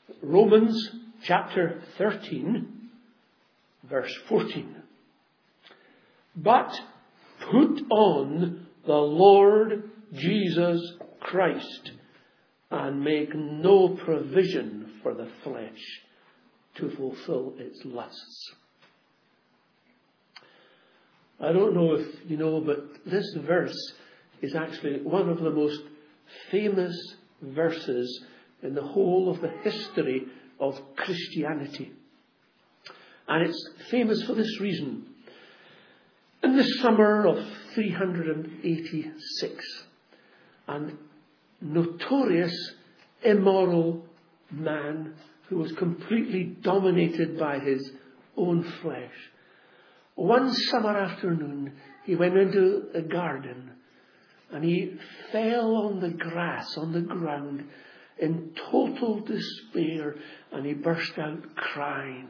Romans chapter 13, verse 14. But put on the Lord Jesus Christ and make no provision for the flesh to fulfill its lusts. I don't know if you know, but this verse is actually one of the most famous verses in the whole of the history of Christianity. And it's famous for this reason. In the summer of 386, an notorious immoral man who was completely dominated by his own flesh, one summer afternoon he went into a garden and he fell on the grass, on the ground, in total despair, and he burst out crying.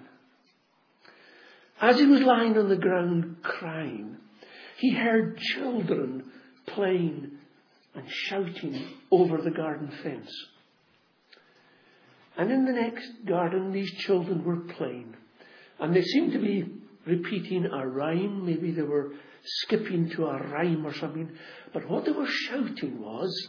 As he was lying on the ground crying, he heard children playing and shouting over the garden fence. And in the next garden, these children were playing. And they seemed to be repeating a rhyme. Maybe they were skipping to a rhyme or something. But what they were shouting was,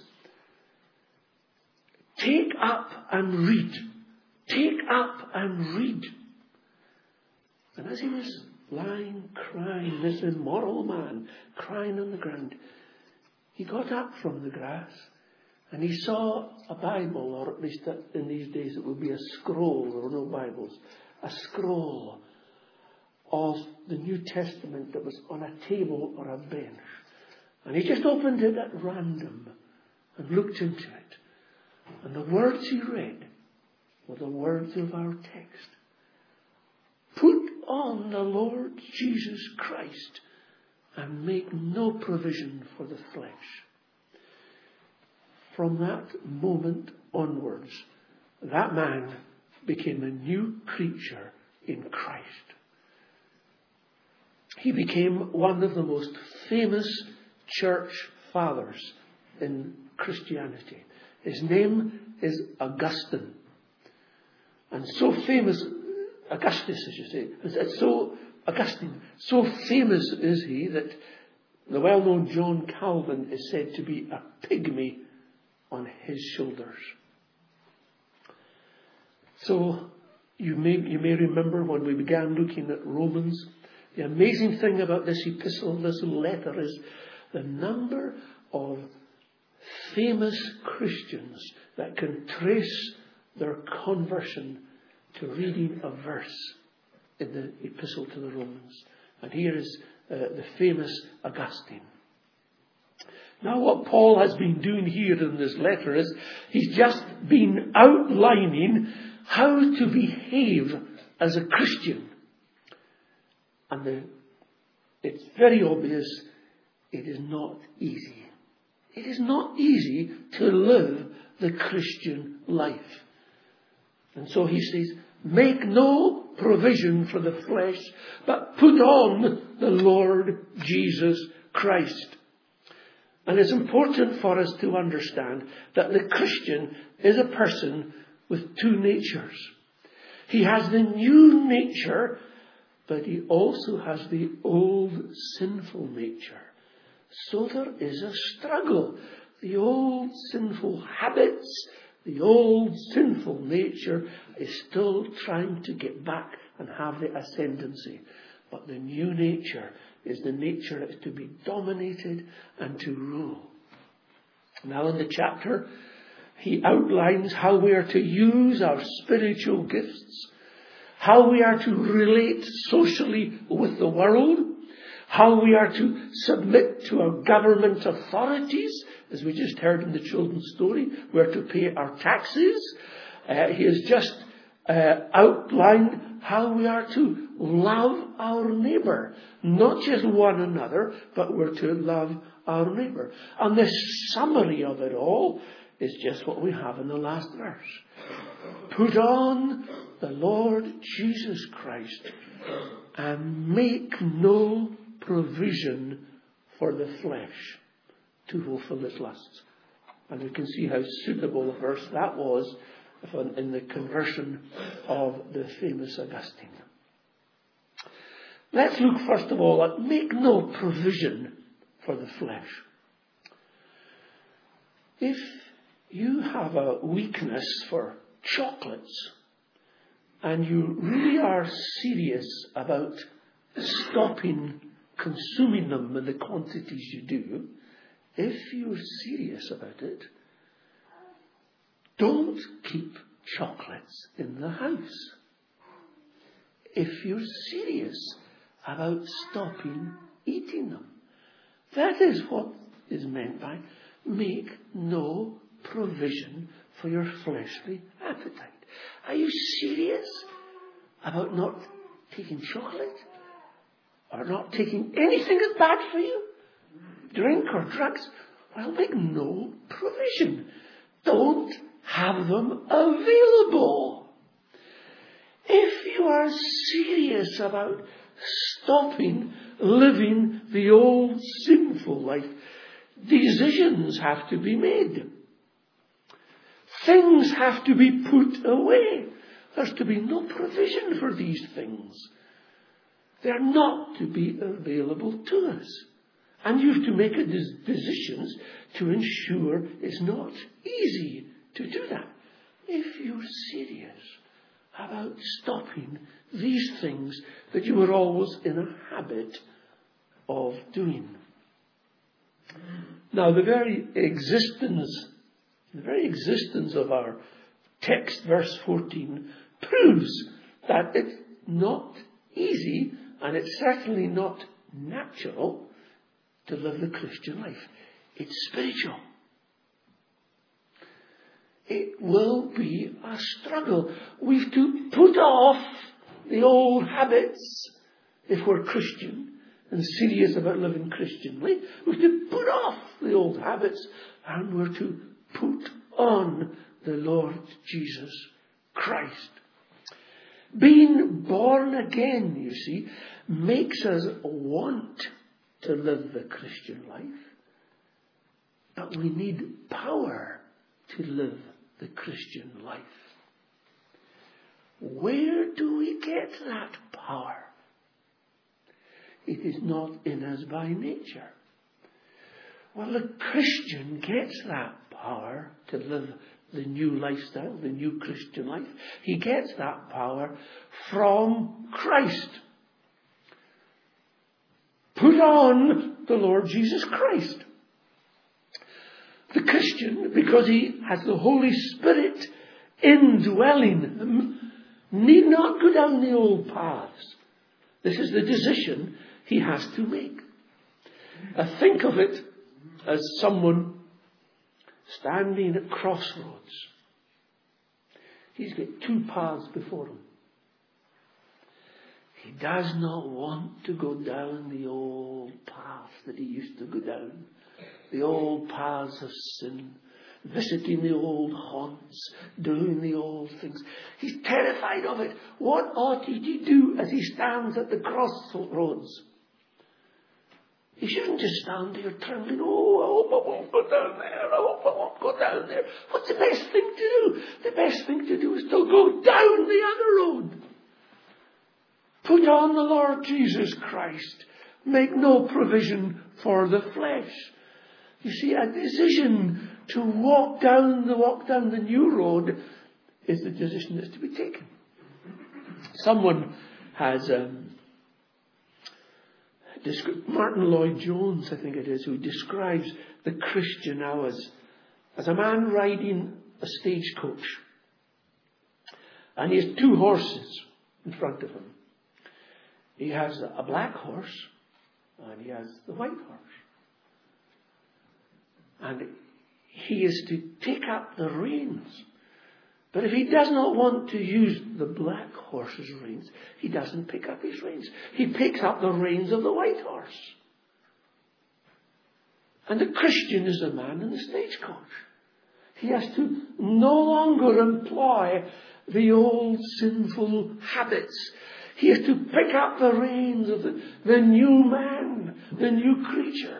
"Take up and read. Take up and read." And as he was lying crying, this immoral man crying on the ground, he got up from the grass and he saw a Bible, or at least in these days it would be a scroll. There were no Bibles. A scroll of the New Testament that was on a table or a bench. And he just opened it at random and looked into it. And the words he read were the words of our text. Put on the Lord Jesus Christ and make no provision for the flesh. From that moment onwards, that man became a new creature in Christ. He became one of the most famous church fathers in Christianity. His name is Augustine. And so famous, Augustus, I should say, it's so Augustine, so famous is he that the well-known John Calvin is said to be a pygmy on his shoulders. So you may remember when we began looking at Romans, the amazing thing about this epistle, this letter, is the number of famous Christians that can trace their conversion to reading a verse in the epistle to the Romans. And here is the famous Augustine. Now what Paul has been doing here in this letter is he's just been outlining how to behave as a Christian. And it's very obvious it is not easy. It is not easy to live the Christian life. And so he says, make no provision for the flesh, but put on the Lord Jesus Christ. And it's important for us to understand that the Christian is a person with two natures. He has the new nature, but he also has the old sinful nature. So there is a struggle. The old sinful habits, the old sinful nature is still trying to get back and have the ascendancy. But the new nature is the nature that is to be dominated and to rule. Now in the chapter, he outlines how we are to use our spiritual gifts, how we are to relate socially with the world, how we are to submit to our government authorities, as we just heard in the children's story. We are to pay our taxes. He has just outlined how we are to love our neighbour. Not just one another, but we're to love our neighbour. And the summary of it all is just what we have in the last verse. Put on the Lord Jesus Christ and make no provision for the flesh to fulfill its lusts. And you can see how suitable a verse that was in the conversion of the famous Augustine. Let's look first of all at make no provision for the flesh. If you have a weakness for chocolates and you really are serious about stopping consuming them in the quantities you do, if you're serious about it, don't keep chocolates in the house. If you're serious about stopping eating them. That is what is meant by make no provision for your fleshly appetite. Are you serious about not taking chocolate? Or not taking anything that's bad for you? Drink or drugs? Well, make no provision. Don't have them available. If you are serious about stopping living the old sinful life, decisions have to be made. Things have to be put away. There's to be no provision for these things. They're not to be available to us. And you have to make decisions to ensure it's not easy to do that. If you're serious about stopping these things that you were always in a habit of doing. Now, the very existence of our text, verse 14, proves that it's not easy and it's certainly not natural to live the Christian life. It's spiritual. It will be a struggle. We've to put off the old habits if we're Christian and serious about living Christianly. We've to put off the old habits and we're to put on the Lord Jesus Christ. Being born again, you see, makes us want to live the Christian life. But we need power to live the Christian life. Where do we get that power? It is not in us by nature. Well, the Christian gets that power to live the new lifestyle, the new Christian life. He gets that power from Christ. Put on the Lord Jesus Christ. The Christian, because he has the Holy Spirit indwelling him, need not go down the old paths. This is the decision he has to make. Think of it as someone standing at crossroads. He's got two paths before him. He does not want to go down the old path that he used to go down. The old paths of sin. Visiting the old haunts. Doing the old things. He's terrified of it. What ought he to do as he stands at the crossroads? He shouldn't just stand there trembling. Oh, I hope I won't go down there. I hope I won't go down there. What's the best thing to do? The best thing to do is to go down the other road. Put on the Lord Jesus Christ. Make no provision for the flesh. You see, a decision to walk down the new road is the decision that's to be taken. Someone has Martin Lloyd-Jones, I think it is, who describes the Christian now as a man riding a stagecoach. And he has two horses in front of him. He has a black horse and he has the white horse. And he is to take up the reins. But if he does not want to use the black horse's reins, he doesn't pick up his reins. He picks up the reins of the white horse. And the Christian is the man in the stagecoach. He has to no longer employ the old sinful habits. He has to pick up the reins of the new man, the new creature.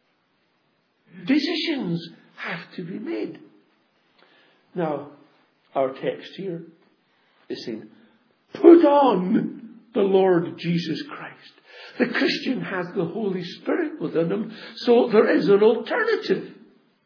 Decisions have to be made. Now, our text here is saying, put on the Lord Jesus Christ. The Christian has the Holy Spirit within him, so there is an alternative.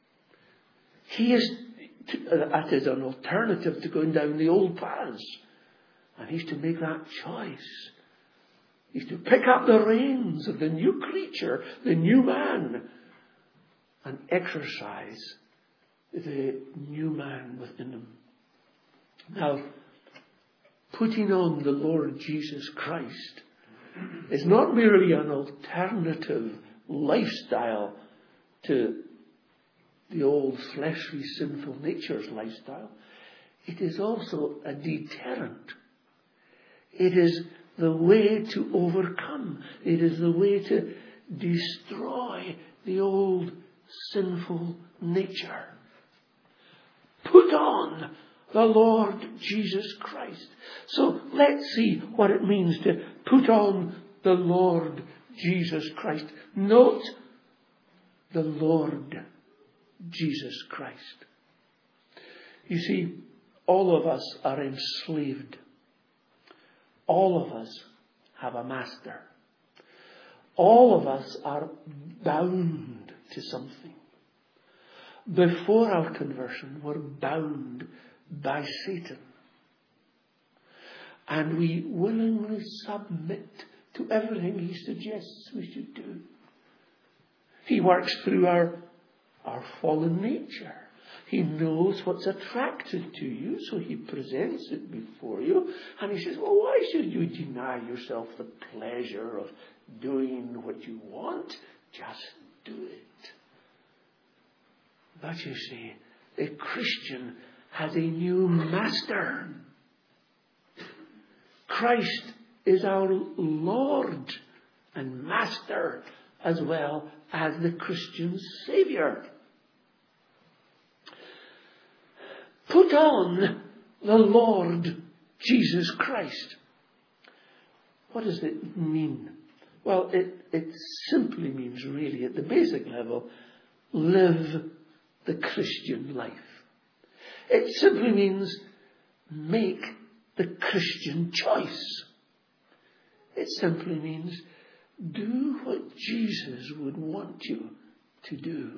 That is an alternative to going down the old paths. And he's to make that choice. He's to pick up the reins of the new creature, the new man, and exercise the new man within him. Now, putting on the Lord Jesus Christ is not merely an alternative lifestyle to the old fleshly sinful nature's lifestyle. It is also a deterrent. It is the way to overcome. It is the way to destroy the old sinful nature. Put on the Lord Jesus Christ. So let's see what it means to put on the Lord Jesus Christ. Note the Lord Jesus Christ. You see, all of us are enslaved. All of us have a master. All of us are bound to something. Before our conversion, we're bound by Satan. And we willingly submit to everything he suggests we should do. He works through our fallen nature. He knows what's attractive to you, so he presents it before you. And he says, well, why should you deny yourself the pleasure of doing what you want? Just do it. But you see, a Christian has a new master. Christ is our Lord and Master as well as the Christian's Saviour. Put on the Lord Jesus Christ. What does it mean? Well, it simply means, really, at the basic level, live the Christian life. It simply means make the Christian choice. It simply means do what Jesus would want you to do.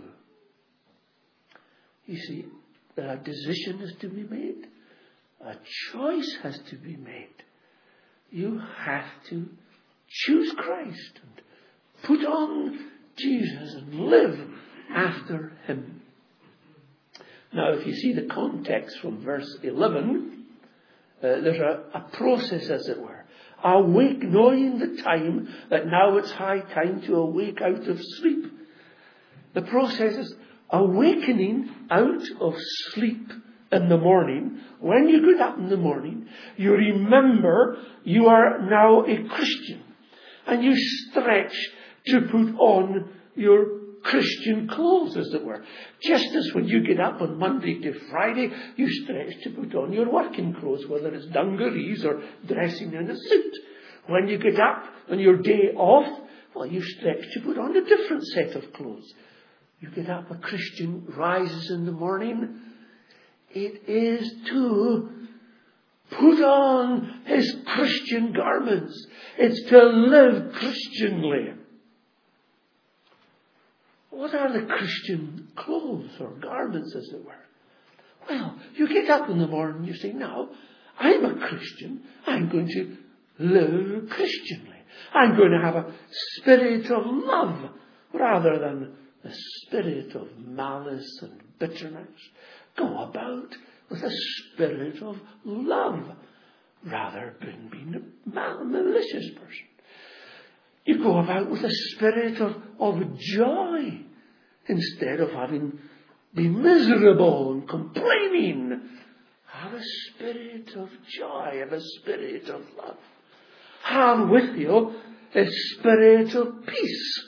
You see, a decision is to be made. A choice has to be made. You have to choose Christ and put on Jesus and live after him. Now, if you see the context from verse 11, there's a process, as it were. Awake, knowing the time, that now it's high time to awake out of sleep. The process is awakening out of sleep in the morning. When you get up in the morning, you remember you are now a Christian. And you stretch to put on your Christian clothes, as it were. Just as when you get up on Monday to Friday, you stretch to put on your working clothes, whether it's dungarees or dressing in a suit. When you get up on your day off, well, you stretch to put on a different set of clothes. You get up, a Christian rises in the morning. It is to put on his Christian garments. It's to live Christianly. What are the Christian clothes or garments, as it were? Well, you get up in the morning, you say, now, I'm a Christian. I'm going to live Christianly. I'm going to have a spirit of love rather than a spirit of malice and bitterness. Go about with a spirit of love rather than being a malicious person. You go about with a spirit of joy instead of having been miserable and complaining. Have a spirit of joy, have a spirit of love. Have with you a spirit of peace.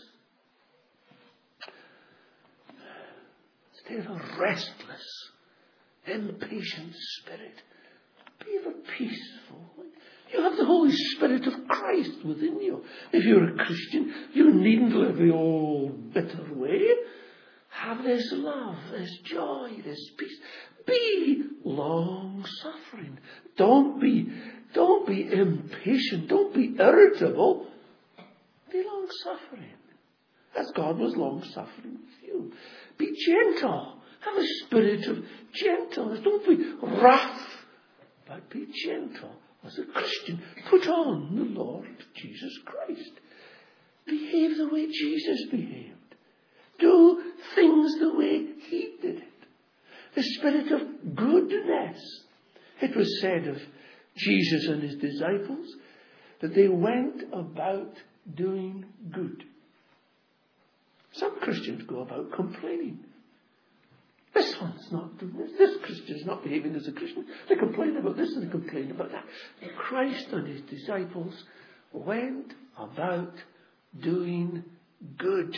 Instead of a restless, impatient spirit, be of a peaceful. You have the Holy Spirit of Christ within you. If you're a Christian, you needn't live the old bitter way. Have this love, this joy, this peace. Be long-suffering. Don't be impatient. Don't be irritable. Be long-suffering. As God was long-suffering with you. Be gentle. Have a spirit of gentleness. Don't be rough, but be gentle. As a Christian, put on the Lord Jesus Christ. Behave the way Jesus behaved. Do things the way he did it. The spirit of goodness. It was said of Jesus and his disciples that they went about doing good. Some Christians go about complaining. This one's not doing this. This Christian's not behaving as a Christian. They complain about this and they complain about that. And Christ and his disciples went about doing good.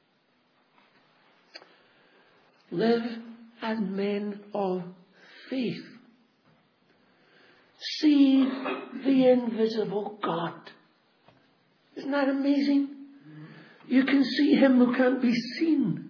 Live as men of faith. See the invisible God. Isn't that amazing? You can see him who can't be seen.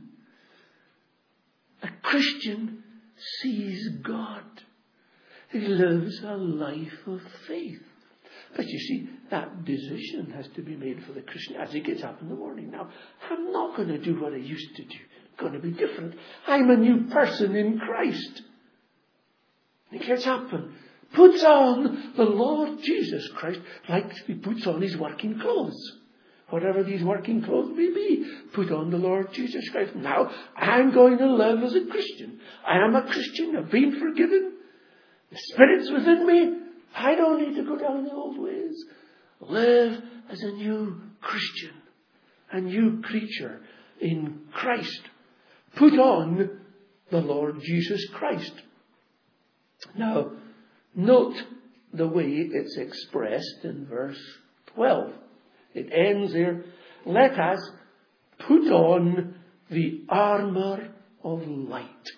A Christian sees God. He lives a life of faith. But you see, that decision has to be made for the Christian as he gets up in the morning. Now, I'm not going to do what I used to do. I'm going to be different. I'm a new person in Christ. He gets up and puts on the Lord Jesus Christ like he puts on his working clothes. Whatever these working clothes may be, put on the Lord Jesus Christ. Now, I'm going to live as a Christian. I am a Christian. I've been forgiven. The Spirit's within me. I don't need to go down the old ways. Live as a new Christian, a new creature in Christ. Put on the Lord Jesus Christ. Now, note the way it's expressed in verse 12. It ends there. Let us put on the armour of light.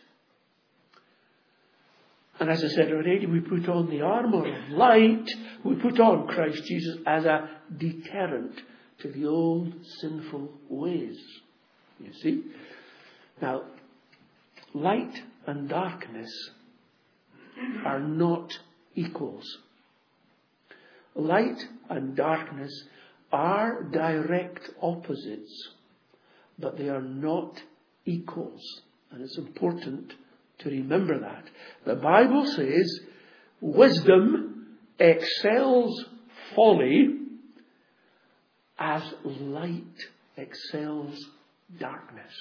And as I said already, we put on the armour of light. We put on Christ Jesus as a deterrent to the old sinful ways. You see? Now, light and darkness are not equals. Light and darkness are direct opposites, but they are not equals. And it's important to remember that. The Bible says wisdom excels folly as light excels darkness.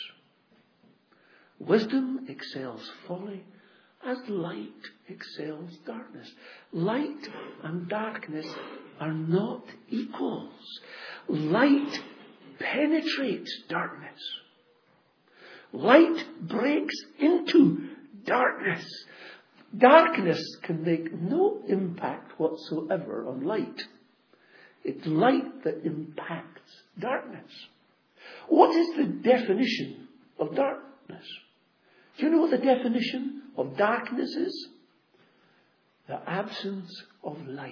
Wisdom excels folly as light excels darkness. Light and darkness are not equals. Light penetrates darkness. Light breaks into darkness. Darkness can make no impact whatsoever on light. It's light that impacts darkness. What is the definition of darkness? Do you know what the definition of darkness is? The absence of light.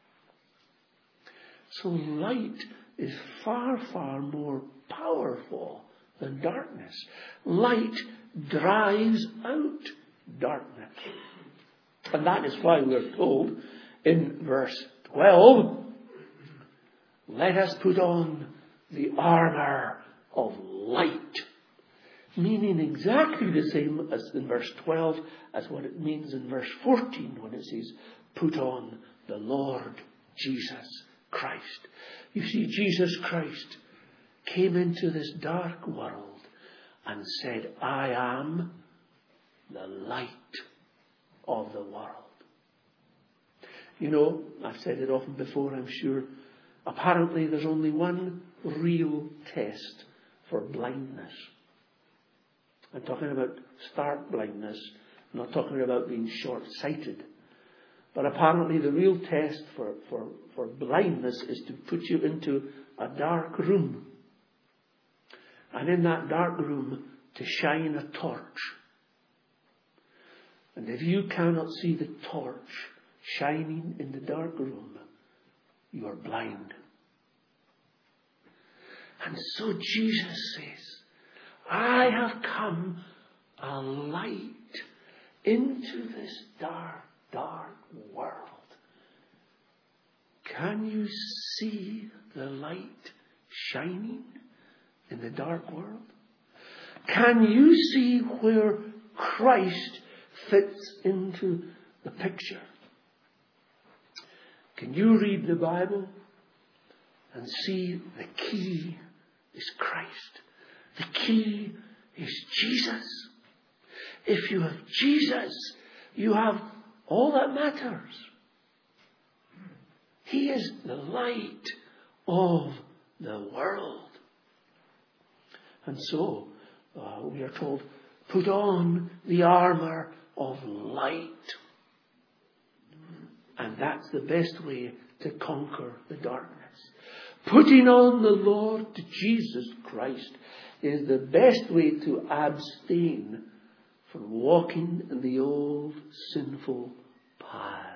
So light is far, far more powerful than darkness. Light drives out darkness. And that is why we're told in verse 12, let us put on the armour of light. Meaning exactly the same as in verse 12 as what it means in verse 14 when it says, put on the Lord Jesus Christ. You see, Jesus Christ came into this dark world and said, I am the light of the world. You know, I've said it often before, I'm sure. Apparently there's only one real test for blindness. I'm talking about stark blindness. I'm not talking about being short-sighted. But apparently the real test for blindness is to put you into a dark room. And in that dark room to shine a torch. And if you cannot see the torch shining in the dark room, you are blind. And so Jesus says, I have come a light into this dark, dark world. Can you see the light shining in the dark world? Can you see where Christ fits into the picture? Can you read the Bible and see the key is Christ? The key is Jesus. If you have Jesus, you have all that matters. He is the light of the world. And so, we are told, put on the armour of light. And that's the best way to conquer the darkness. Putting on the Lord Jesus Christ is the best way to abstain from walking in the old sinful paths.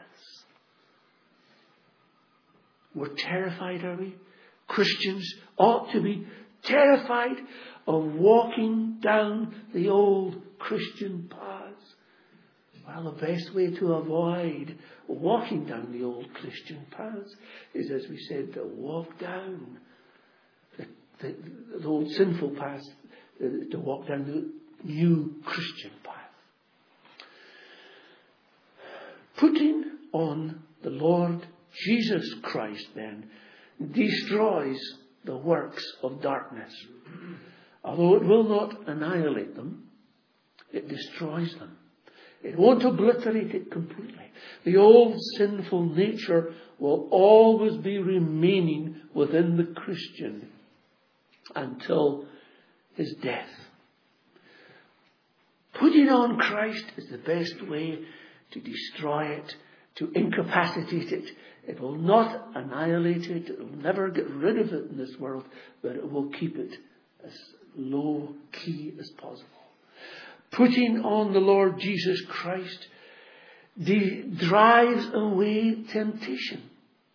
We're terrified, are we? Christians ought to be terrified of walking down the old Christian paths. Well, the best way to avoid walking down the old Christian paths is, as we said, to walk down the old sinful paths, to walk down the new Christian path. Putting on the Lord Jesus Christ, then, destroys the works of darkness. Although it will not annihilate them, it destroys them. It won't obliterate it completely. The old sinful nature will always be remaining within the Christian until his death. Putting on Christ is the best way to destroy it, to incapacitate it. It will not annihilate it. It will never get rid of it in this world, but it will keep it as low key as possible. Putting on the Lord Jesus Christ drives away temptation,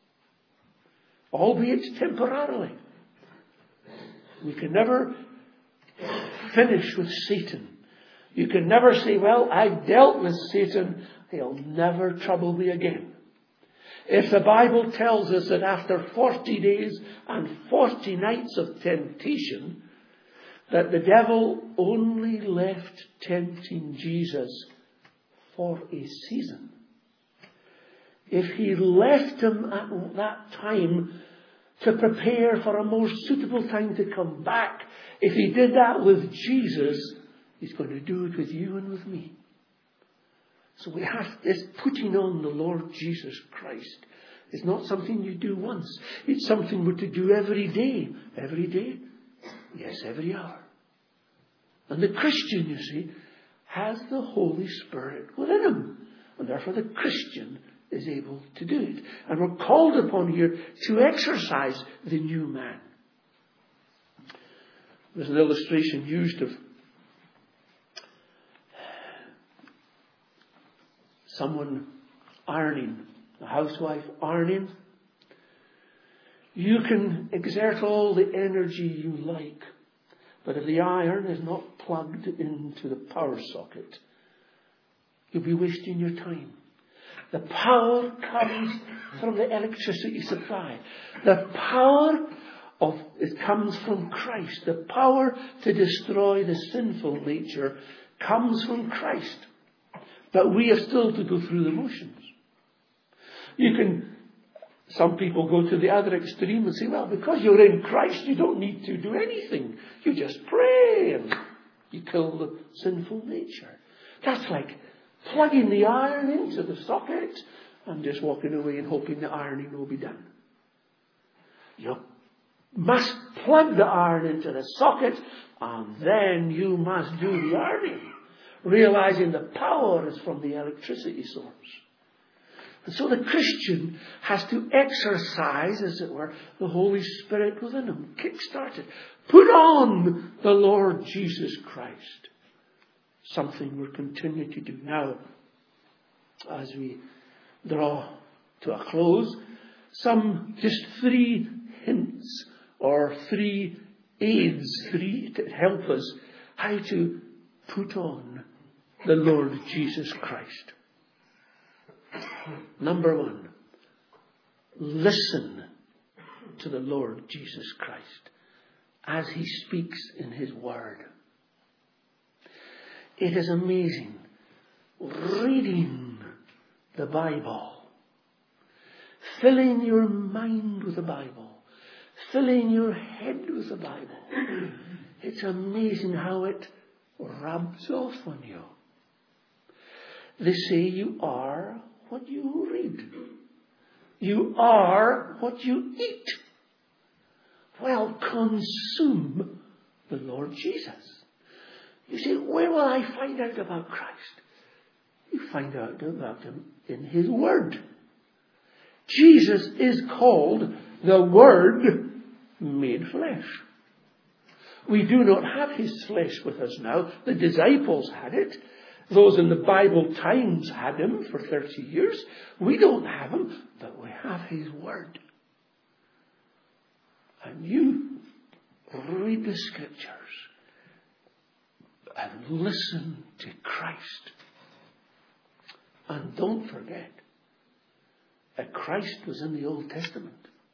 albeit temporarily. We can never finish with Satan. You can never say, well, I've dealt with Satan. He'll never trouble me again. If the Bible tells us that after 40 days and 40 nights of temptation, that the devil only left tempting Jesus for a season. If he left him at that time to prepare for a more suitable time to come back, if he did that with Jesus, he's going to do it with you and with me. So we have this putting on the Lord Jesus Christ. It's not something you do once. It's something we're to do every day. Every day? Yes, every hour. And the Christian, you see, has the Holy Spirit within him. And therefore the Christian is able to do it. And we're called upon here to exercise the new man. There's an illustration used of someone ironing, a housewife ironing. You can exert all the energy you like, but if the iron is not plugged into the power socket, you'll be wasting your time. The power comes from the electricity supply. The power it comes from Christ. The power to destroy the sinful nature comes from Christ. But we have still to go through the motions. Some people go to the other extreme and say, well, because you're in Christ, you don't need to do anything. You just pray and you kill the sinful nature. That's like plugging the iron into the socket and just walking away and hoping the ironing will be done. You must plug the iron into the socket and then you must do the ironing, realizing the power is from the electricity source. And so the Christian has to exercise, as it were, the Holy Spirit within him. Kick-start it. Put on the Lord Jesus Christ. Something we're continuing to do now. As we draw to a close, just 3 hints or 3 aids, 3 to help us how to put on the Lord Jesus Christ. Number one, listen to the Lord Jesus Christ as he speaks in his word. It is amazing reading the Bible, filling your mind with the Bible, filling your head with the Bible. It's amazing how it rubs off on you. They say you are what you read. You are what you eat. Well, consume the Lord Jesus. You say, where will I find out about Christ? You find out about him in his word. Jesus is called the Word made flesh. We do not have his flesh with us now. The disciples had it. Those in the Bible times had him for 30 years. We don't have him, but we have his word. And you read the scriptures and listen to Christ. And don't forget that Christ was in the Old Testament.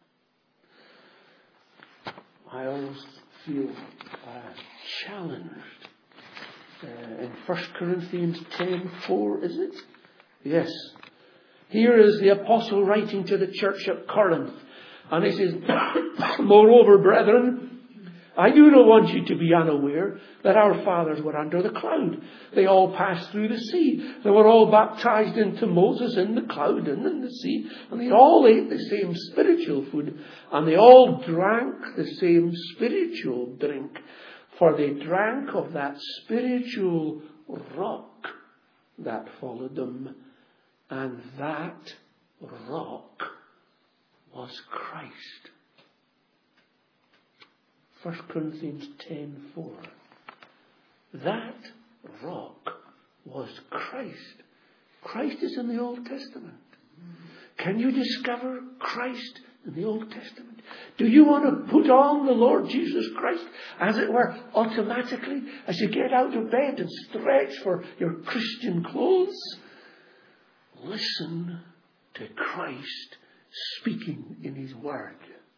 I always feel challenged. In 1 Corinthians 10:4, is it? Yes. Here is the apostle writing to the church at Corinth. And he says, moreover, brethren, I do not want you to be unaware that our fathers were under the cloud. They all passed through the sea. They were all baptized into Moses in the cloud and in the sea. And they all ate the same spiritual food. And they all drank the same spiritual drink. For they drank of that spiritual rock that followed them. And that rock was Christ. 1 Corinthians 10:4. That rock was Christ. Christ is in the Old Testament. Can you discover Christ in the Old Testament? Do you want to put on the Lord Jesus Christ, as it were, automatically, as you get out of bed and stretch for your Christian clothes? Listen to Christ speaking in his word.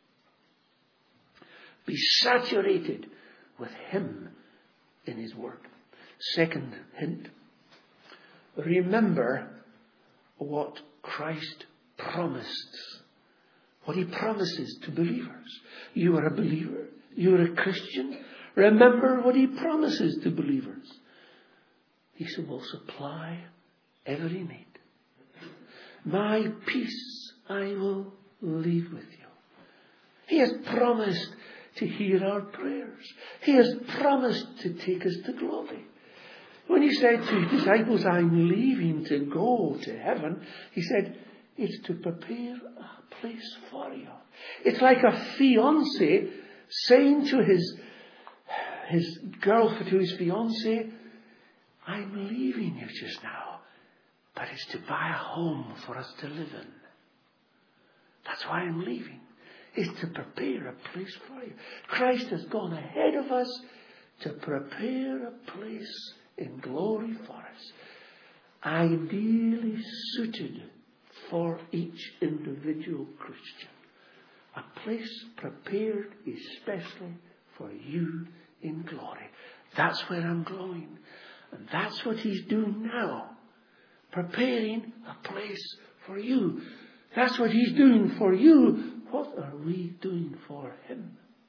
Be saturated with him in his word. Second hint. Remember what Christ promised. What he promises to believers. You are a believer. You are a Christian. Remember what he promises to believers. He will supply every need. My peace I will leave with you. He has promised to hear our prayers. He has promised to take us to glory. When he said to his disciples, I'm leaving to go to heaven, he said, it's to prepare a place for you. It's like a fiancé saying to his girlfriend, to his fiancé, I'm leaving you just now, but it's to buy a home for us to live in. That's why I'm leaving. Is to prepare a place for you. Christ has gone ahead of us to prepare a place in glory for us, ideally suited for each individual Christian. A place prepared especially for you in glory. That's where I'm going. And that's what he's doing now. Preparing a place for you. That's what he's doing for you. What are we doing for him?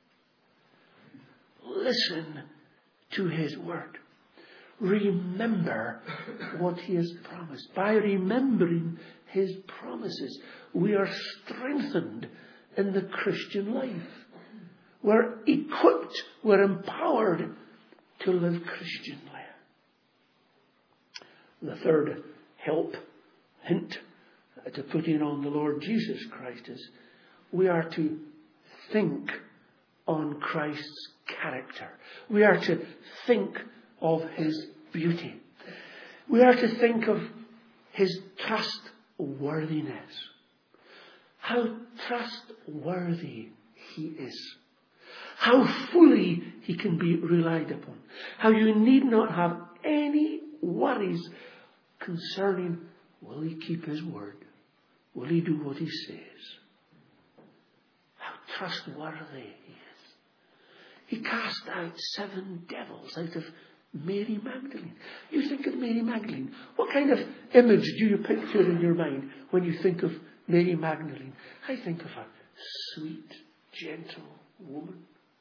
Listen to his word. Remember what he has promised. By remembering his promises, we are strengthened in the Christian life. We're equipped, we're empowered to live Christianly. The third hint to putting on the Lord Jesus Christ is we are to think on Christ's character. We are to think of his beauty. We are to think of his trustworthiness. How trustworthy he is. How fully he can be relied upon. How you need not have any worries concerning, will he keep his word? Will he do what he says? How trustworthy he is. He cast out 7 devils out of Mary Magdalene. You think of Mary Magdalene. What kind of image do you picture in your mind when you think of Mary Magdalene? I think of a sweet, gentle woman.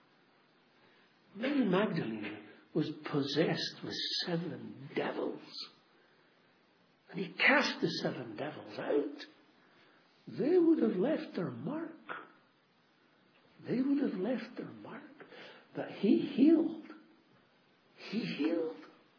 Mary Magdalene was possessed with 7 devils. And he cast the 7 devils out. They would have left their mark. They would have left their mark. But he healed. He healed.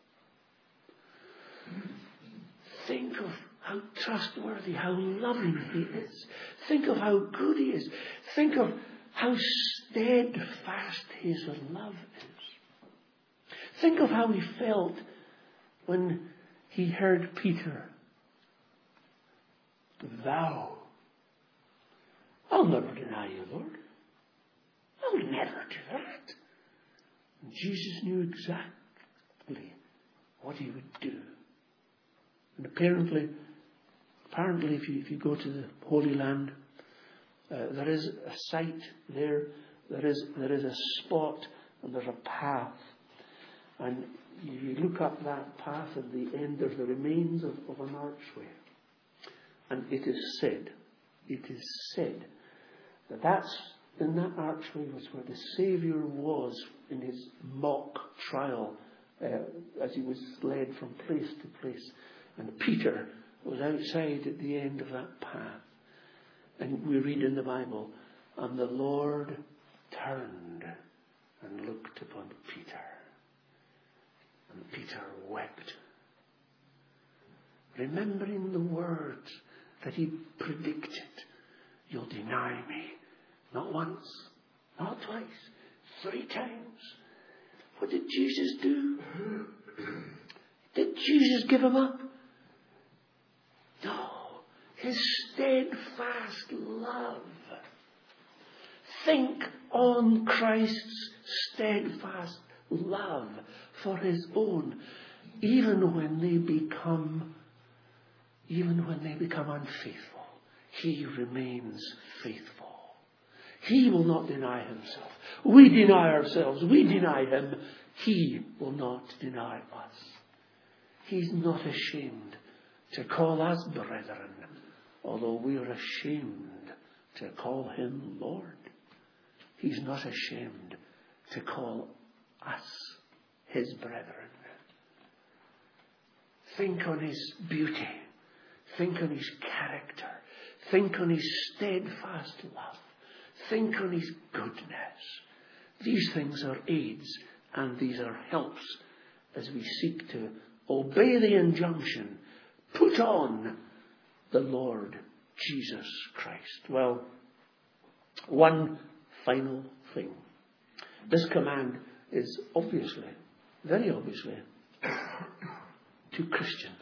Think of how trustworthy, how loving he is. Think of how good he is. Think of how steadfast his love is. Think of how he felt when he heard Peter. Thou, I'll never deny you, Lord. I'll never do that. And Jesus knew exactly what he would do. And apparently, if you go to the Holy Land, there is a site there. There is a spot, and there's a path. And you look up that path, at the end there's the remains of an archway. And it is said that that's in that archway was where the Saviour was in his mock trial as he was led from place to place. And Peter was outside at the end of that path. And we read in the Bible, and the Lord turned and looked upon Peter. And Peter wept, remembering the words that he predicted. You'll deny me. Not once, not twice, 3 times. What did Jesus do? Did Jesus give him up? No. His steadfast love. Think on Christ's steadfast love for his own, even when they become unfaithful. He remains faithful. He will not deny himself. We deny ourselves. We deny him. He will not deny us. He's not ashamed to call us brethren, although we are ashamed to call him Lord. He's not ashamed to call us his brethren. Think on his beauty. Think on his character. Think on his steadfast love. Think on his goodness. These things are aids and these are helps as we seek to obey the injunction, put on the Lord Jesus Christ. Well, one final thing. This command is obviously, very obviously, to Christians.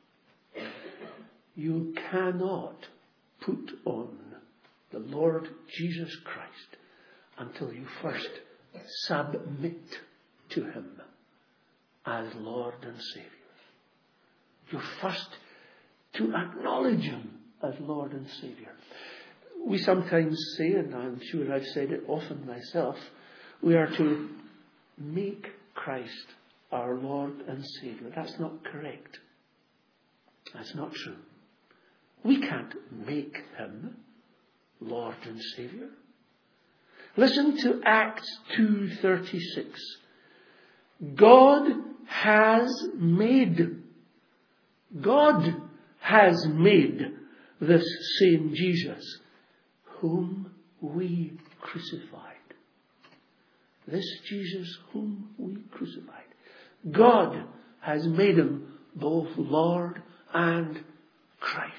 You cannot put on the Lord Jesus Christ until you first submit to him as Lord and Saviour. You're first to acknowledge him as Lord and Saviour. We sometimes say, and I'm sure I've said it often myself, we are to make Christ our Lord and Saviour. That's not correct. That's not true. We can't make him Lord and Saviour. Listen to Acts 2:36. God has made this same Jesus whom we crucified. This Jesus whom we crucified. God has made him both Lord and Christ.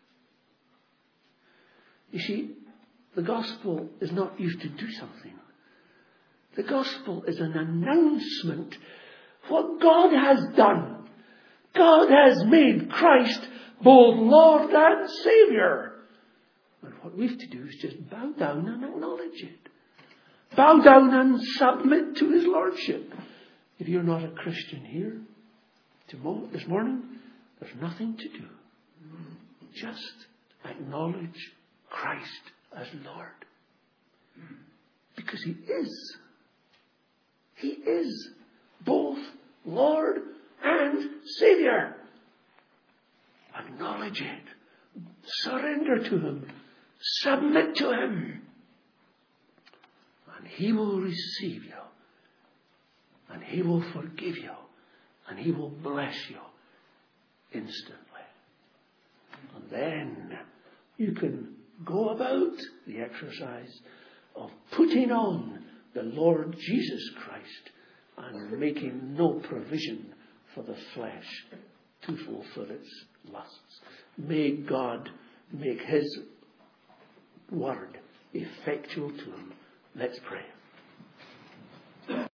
You see, the gospel is not used to do something. The gospel is an announcement. What God has done. God has made Christ both Lord and Saviour. And what we have to do is just bow down and acknowledge it. Bow down and submit to his lordship. If you're not a Christian here, This morning, there's nothing to do. Just acknowledge Christ as Lord. Because He is. He is both Lord and Saviour. Acknowledge it. Surrender to Him. Submit to Him. And He will receive you. And He will forgive you. And He will bless you instantly. And then you can go about the exercise of putting on the Lord Jesus Christ and making no provision for the flesh to fulfill its lusts. May God make His word effectual to him. Let's pray.